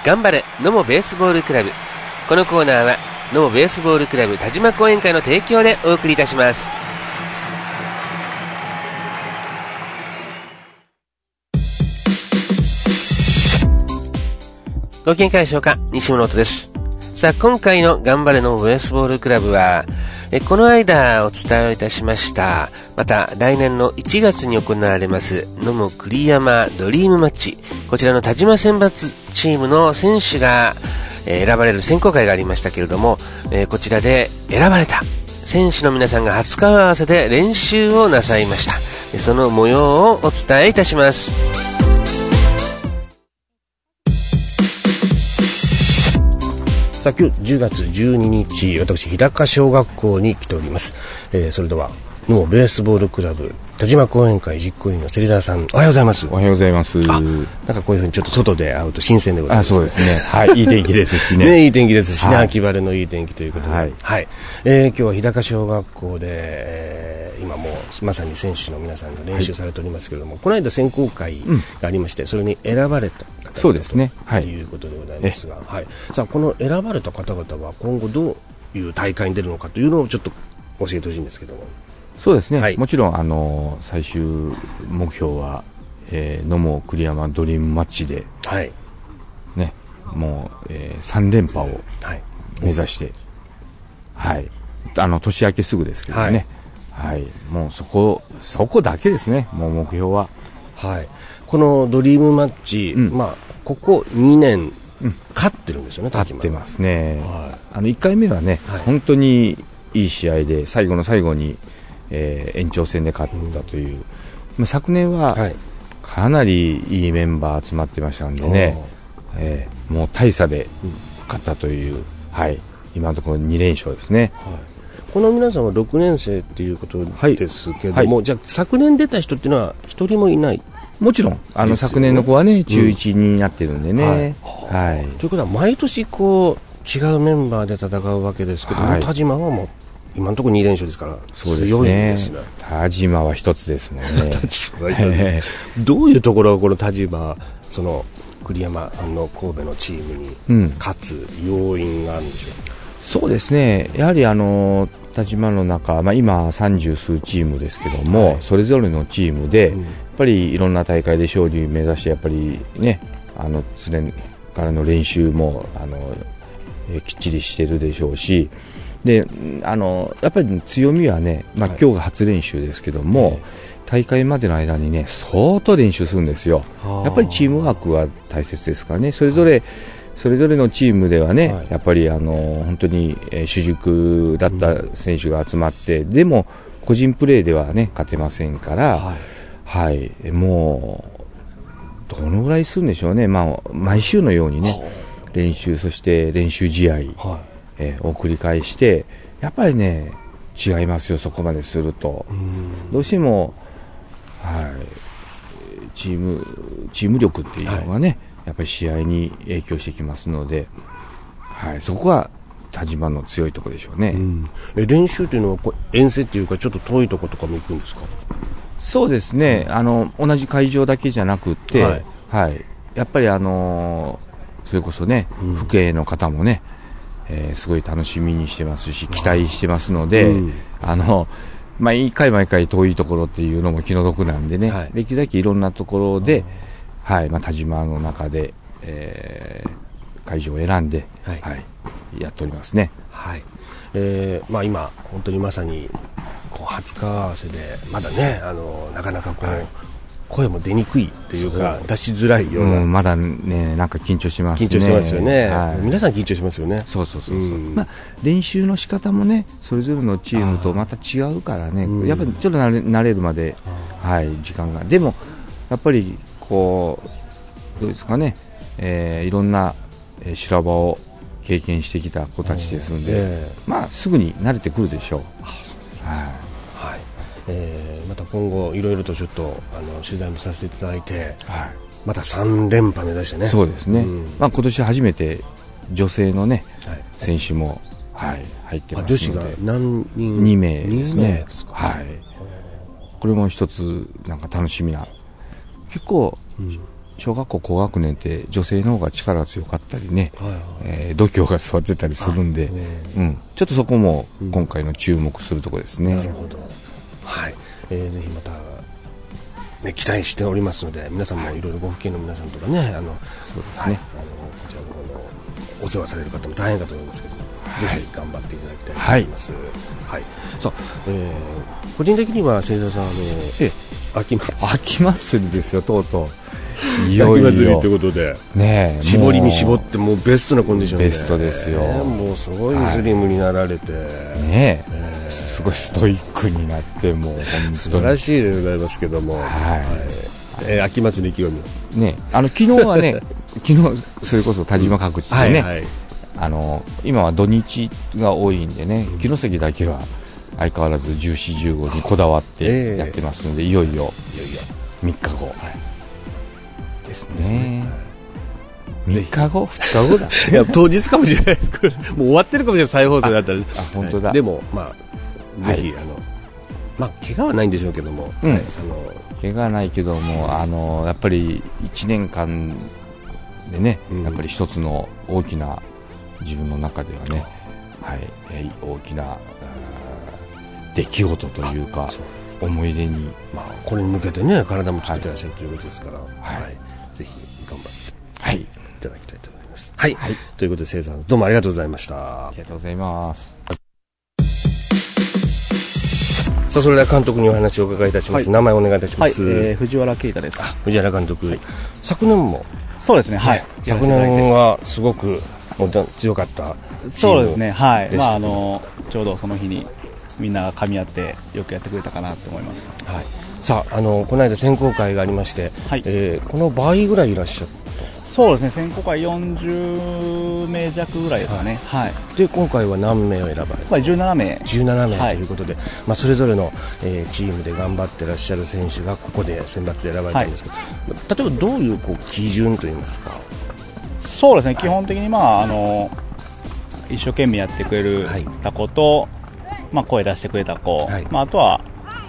頑張れ野茂ベースボールクラブ。このコーナーは野茂ベースボールクラブ田島後援会の提供でお送りいたします。ご機嫌いかがでしょうか。西村音です。さあ、今回の頑張れ野茂ベースボールクラブはこの間お伝えいたしました、また来年の1月に行われます野茂栗山ドリームマッチ、こちらの田島選抜チームの選手が選ばれる選考会がありましたけれども、こちらで選ばれた選手の皆さんが初顔合わせで練習をなさいました。その模様をお伝えいたします。 さあ、今日10月12日、私日高小学校に来ております。それでは野茂ベースボールクラブ田島後援会実行委員の芹沢さん、おはようございます。 おはようございます。 なんかこういうふうにちょっと外で会うと新鮮でございます。 そうですね。はい、いい天気ですしね。 ね、いい天気ですしね、 はい、 秋晴れのいい天気ということで、 はいはい。今日は日高小学校で、今もうまさに選手の皆さんが練習されておりますけれども、この間選考会がありまして、それに選ばれた方そうですね。 ということでございますが、はい。さあ、この選ばれた方々は今後どういう大会に出るのかというのをちょっと教えてほしいんですけども。 そうですね、 はい、 もちろん最終目標は、野茂栗山ドリームマッチで、 はいね、もう、3連覇を目指して、はい、年明けすぐですけどね、はいはい、もうそこだけですね、もう目標は。 はい、このドリームマッチ、ここ2年、勝ってるんですよね。 勝ってますね、 はい、 1回目はね、本当にいい試合で最後の最後に延長戦で勝ったという、昨年はかなりいいメンバー集まってましたんでね、もう大差で勝ったという、はい、今のところ2連勝ですね、 はい、この皆さんは6年生ということですけども、じゃあ昨年出た人っていうのは1人もいない？ もちろん昨年の子はね中1になってるんでね、はいということは毎年こう違うメンバーで戦うわけですけども、田島はもう今のところ2連勝ですから強いですね。 田島は一つですもんね。 田島は一つどういうところがこの田島、その栗山の神戸のチームに勝つ要因があるんでしょうか？ そうですね、やはり田島の中、今30数チームですけども、それぞれのチームで、やっぱりいろんな大会で勝利を目指して、やっぱりね、常からの練習もきっちりしてるでしょうし、でやっぱり強みはね、今日が初練習ですけども、大会までの間にね相当練習するんですよ。やっぱりチームワークは大切ですからね、それぞれのチームではね、やっぱり本当に主軸だった選手が集まって、でも個人プレーではね勝てませんから、もうどのぐらいするんでしょうね、毎週のようにね練習、そして練習試合、を繰り返して、やっぱりね違いますよ、そこまですると。どうしても、チーム力っていうのがね、やっぱり試合に影響してきますので、そこが田島の強いところでしょうね。 練習というのは遠征っていうかちょっと遠いところとかも行くんですか？ そうですね、同じ会場だけじゃなくて、やっぱりそれこそね、父兄の方もね、すごい楽しみにしてますし期待してますので、毎回遠いところっていうのも気の毒なんでね、できるだけいろんなところで、田島の中で、会場を選んで、やっておりますね。 今本当にまさに初顔合わせでまだね、なかなか声も出にくいというか出しづらいような、 まだねなんか緊張しますね。 緊張してますよね、皆さん緊張しますよね。 そう、練習の仕方もねそれぞれのチームとまた違うからね、やっぱりちょっと慣れるまで、時間が、でもやっぱりどうですかね、いろんな修羅場を経験してきた子たちですので、すぐに慣れてくるでしょう。 また今後いろいろとちょっと取材もさせていただいて、また3連覇目指してね。 そうですね、今年初めて女性のね、選手も、入ってますので、 女子が何人 2名ですね。 はい、 これも一つなんか楽しみな、結構、 小学校高学年って女性の方が力が強かったりね、度胸が座ってたりするんで、ちょっとそこも今回の注目するところですね。 なるほど。はい。ぜひまた、ね、期待しておりますので、皆さんもいろいろご父兄の皆さんとかね、 そうですね。 こちらの方のお世話される方も大変だと思いますけど、ぜひ頑張っていただきたいと思います。はい。さあ、個人的には芹沢さん、 秋祭りですよ、とうとう。いよいよ秋祭りということで、 ね、 絞りに絞ってもうベストなコンディションで、 ベストですよ。 もうすごいスリムになられて、 ね、すごいストイックになって、もう本当に素晴らしいでございますけども、秋祭り意気込みね、昨日はね昨日それこそ田島各地でね、今は土日が多いんでね、城関だけは相変わらず14、15にこだわってやってますので、いよいよ3日後ですね。3日後2日後だいや当日かもしれないです。これもう終わってるかもしれない、再放送だったら。 本当だ。 でもぜひ怪我はないんでしょうけども、 怪我はないけども、やっぱり1年間でね、やっぱり一つの大きな自分の中ではね、大きな出来事というか思い出に、 これに向けてね体も作ってらっしゃるということですから、ぜひ頑張っていただきたいと思います。ということで芹沢さん、どうもありがとうございました。 ありがとうございます。 さあ、それでは監督にお話をお伺いいたします。名前をお願いいたします。 藤原啓太です。 藤原監督、昨年もそうですね、 昨年はすごく強かったチーム。 そうですね、ちょうどその日にみんなが噛み合ってよくやってくれたかなと思います。 さあ、この間選考会がありまして、この倍ぐらいいらっしゃった。 そうですね、選考会40名弱ぐらいですかね。 で今回は何名を選ばれた。 17名ということで、それぞれの、チームで頑張ってらっしゃる選手がここで選抜で選ばれたんですけど、例えばどういう基準といいますか。 そうですね、基本的に一生懸命やってくれる子と、声出してくれた子、あとは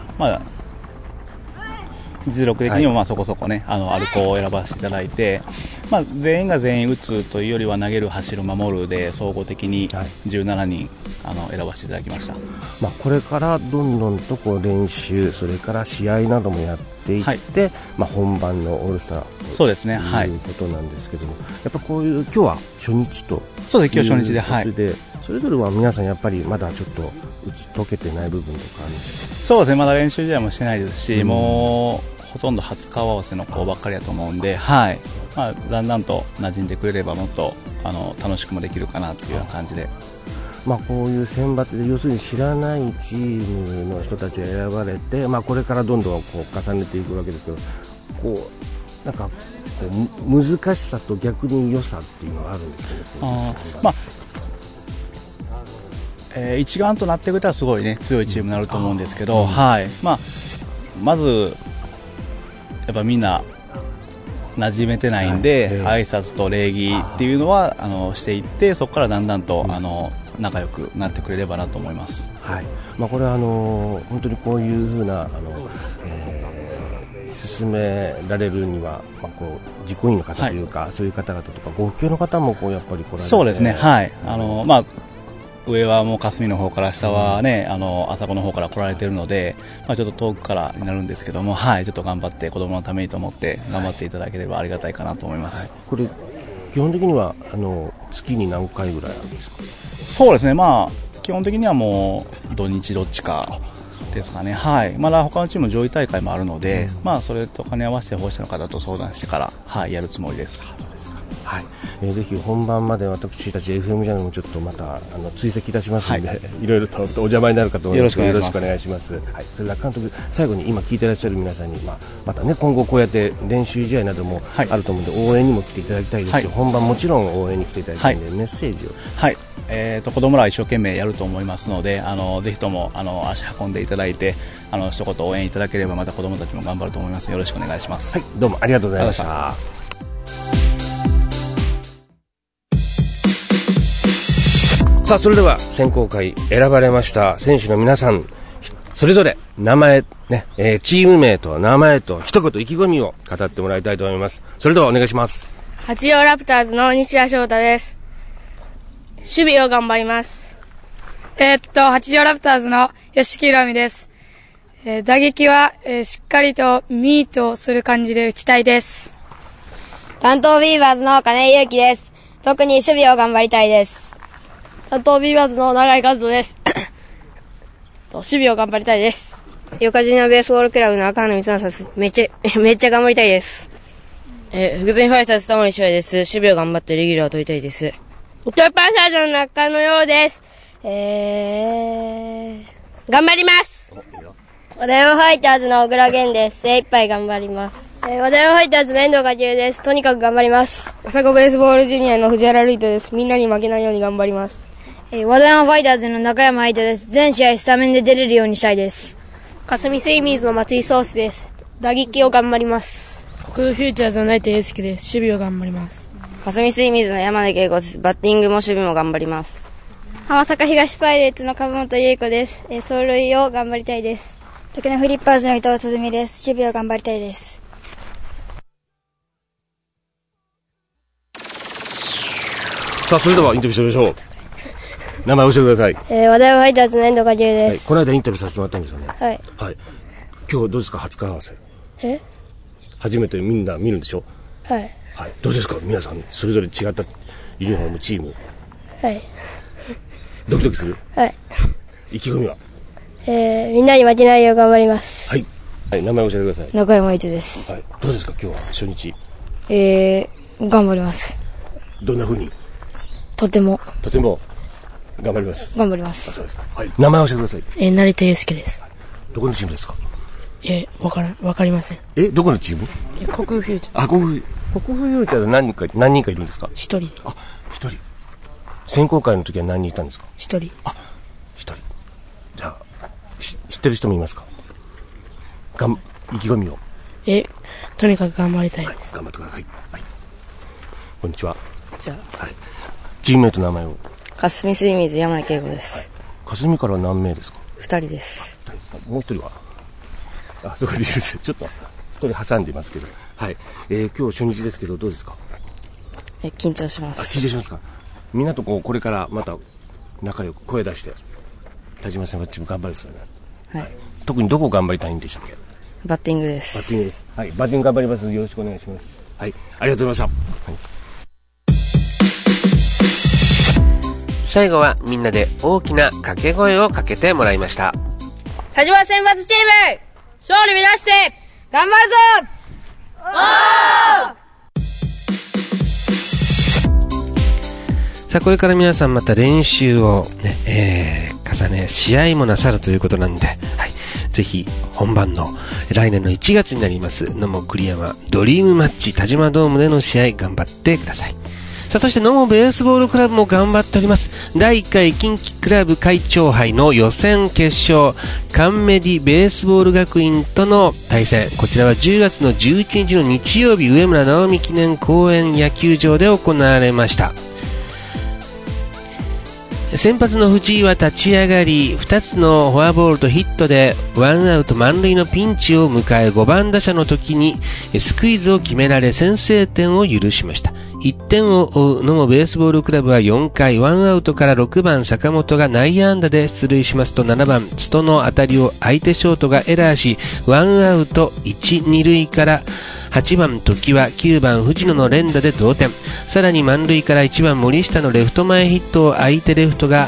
実力的にもそこそこね、ある子を選ばせていただいて、全員が全員打つというよりは投げる、走る、守るで総合的に17人選ばせていただきました。 これからどんどんと練習、それから試合などもやっていって、本番のオールスターということなんですけども、やっぱこういう今日は初日ということで、 そうです、今日初日で、 それぞれは皆さんやっぱりまだちょっと打ち解けてない部分とかあるんですか。 そうですね、まだ練習試合もしてないですし、もうほとんど初顔合わせの子ばっかりだと思うんで、だんだんと馴染んでくれればもっと楽しくもできるかなというような感じで。 こういう選抜で要するに知らないチームの人たちが選ばれて、これからどんどん重ねていくわけですけど、難しさと逆に良さっていうのはあるんですかね。一丸となってくれたらすごいね強いチームになると思うんですけど、まずやっぱみんな馴染めてないんで、挨拶と礼儀っていうのはしていって、そこからだんだんと仲良くなってくれればなと思います。 これは本当にこういうふうな進められるには、実行委員の方というか、そういう方々とかご父兄の方もやっぱり来られて。 そうですね、上はもう霞の方から、下はね、朝子の方から来られているので、ちょっと遠くからになるんですけども、ちょっと頑張って子供のためにと思って頑張っていただければありがたいかなと思います。 これ基本的には月に何回ぐらいあるんですか。 そうですね、基本的にはもう土日どっちかですかね。まだ他のチームの上位大会もあるので、それと兼ね合わせて保護者の方と相談してから、やるつもりです。 ぜひ本番まで私たち FM ジャンルもちょっとまた追跡いたしますので、いろいろとお邪魔になるかと思いますのでよろしくお願いします。それでは監督、最後に今聞いていらっしゃる皆さんに、またね今後こうやって練習試合などもあると思うので、応援にも来ていただきたいですし、本番もちろん応援に来ていただきたいので、メッセージを。 子供らは一生懸命やると思いますので、ぜひとも足運んでいただいて一言応援いただければ、また子供たちも頑張ると思います。よろしくお願いします。 どうもありがとうございました。それでは選考会選ばれました選手の皆さん、それぞれ名前、 ね、チーム名と名前と一言意気込みを語ってもらいたいと思います。それではお願いします。 八葉ラプターズの西田翔太です。守備を頑張ります。 八葉ラプターズの吉木羅美です。打撃は、しっかりとミートする感じで打ちたいです。 担当ビーバーズの金井祐希です。特に守備を頑張りたいです。 担当ビーバーズの永井和人です。守備を頑張りたいです。 横ジュニアベースボールクラブの赤野光正です。めっちゃ頑張りたいです。福住ファイターズ玉井翔也です。守備を頑張ってレギュラーを取りたいです。 トヨパンサーズの中野陽です。頑張ります。 和田山ファイターズの小倉源です。精一杯頑張ります。 和田山ファイターズの遠藤和樹です。とにかく頑張ります。 朝子ベースボールジュニアの藤原瑠衣斗です。みんなに負けないように頑張ります。 和田山ファイターズの中山愛斗です。全試合スタメンで出れるようにしたいです。 霞スイミーズの松井壮志です。打撃を頑張ります。 国フューチャーズの成田祐介です。守備を頑張ります。 霞スイミーズの山根恵子です。バッティングも守備も頑張ります。 浜坂東パイレーツの株本優子です。走塁を頑張りたいです。 竹野フリッパーズの伊藤鼓です。守備を頑張りたいです。 さあ、それではインタビューしてみましょう。名前を教えてください。 和田山ファイターズの遠藤和樹です。 この間インタビューさせてもらったんですよね。 はい。 はい。今日どうですか、初顔合わせ。初めてみんな見るんでしょ。 はい。 はい。どうですか、皆さんそれぞれ違ったユニフォームチーム。 はい。 ドキドキする。 はい。 意気込みは。 みんなに負けないよう頑張ります。 はい。はい、名前を教えてください。 中山愛斗です。 はい。どうですか、今日は初日。 頑張ります。 どんな風に。 とても頑張ります。 頑張ります。 そうですか。はい。名前を教えてください。 成田祐介です。 どこのチームですか。 わかりません。 どこのチーム。 国フューチャー。 国フューチャーで何人かいるんですか。 一人。 一人。選考会の時は何人いたんですか。 一人。 一人。じゃあ知ってる人もいますか。意気込みを。 とにかく頑張りたいです。 頑張ってください。はい。こんにちは。 じゃあ、 はい。チームメイトの名前を。 霞スイミーズ山根恵子です。 霞からは何名ですか。 2人です。 もう一人は。そこでいいです。ちょっと一人挟んでいますけど。はい。今日初日ですけどどうですか。 緊張します。 緊張しますか。みんなとこれからまた仲良く声出して田島さんがチーム頑張るですよね。 はい。 特にどこ頑張りたいんでしたっけ。 バッティングです。 バッティングです。はい。バッティング頑張ります。よろしくお願いします。はい。ありがとうございました。はい。 最後はみんなで大きな掛け声をかけてもらいました。 田島選抜チーム勝利目指して頑張るぞ。 さあ、これから皆さんまた練習を、重ね試合もなさるということなんで、はい、ぜひ本番の来年の1月になります野茂栗山ドリームマッチ田島ドームでの試合頑張ってください。さあ、そして野茂ベースボールクラブも頑張っております。第1回近畿クラブ会長杯の予選決勝、カンメディベースボール学院との対戦、こちらは10月の11日の日曜日、上村直美記念公園野球場で行われました。先発の藤井は立ち上がり2つのフォアボールとヒットでワンアウト満塁のピンチを迎え、5番打者の時にスクイズを決められ先制点を許しました。1点を追う野茂ベースボールクラブは4回ワンアウトから6番坂本が内野安打で出塁しますと、7番津戸の当たりを相手ショートがエラーしワンアウト1、2塁から8番時は9番藤野の連打で同点。さらに満塁から1番森下のレフト前ヒットを相手レフトが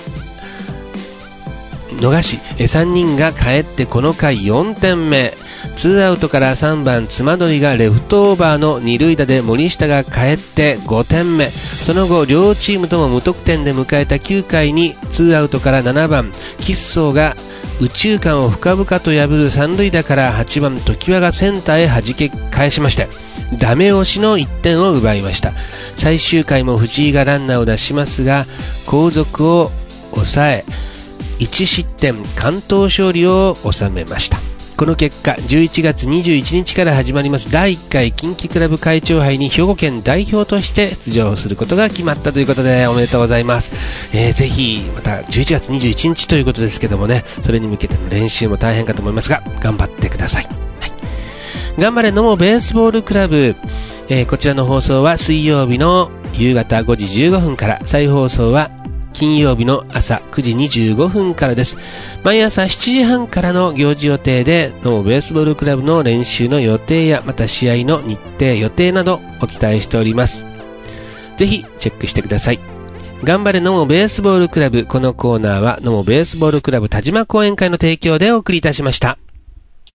逃し、3人が帰ってこの回4点目。2アウトから3番妻鳥がレフトオーバーの2塁打で森下が帰って5点目。その後両チームとも無得点で迎えた9回に2アウトから7番吉宗が右中間を深々と破る三塁打から8番常盤がセンターへ弾け返しましてダメ押しの1点を奪いました。最終回も藤井がランナーを出しますが後続を抑え1失点完投勝利を収めました。 この結果、11月21日から始まります第1回近畿クラブ会長杯に兵庫県代表として出場することが決まったということで、おめでとうございます。ぜひ、また11月21日ということですけどもね、それに向けての練習も大変かと思いますが、頑張ってください。はい、頑張れ野茂ベースボールクラブ。こちらの放送は水曜日の夕方5時15分から、再放送は金曜日の朝9時25分からです。毎朝7時半からの行事予定で、野茂ベースボールクラブの練習の予定や、また試合の日程予定などお伝えしております。ぜひチェックしてください。頑張れ野茂ベースボールクラブ。このコーナーは野茂ベースボールクラブ田島講演会の提供でお送りいたしました。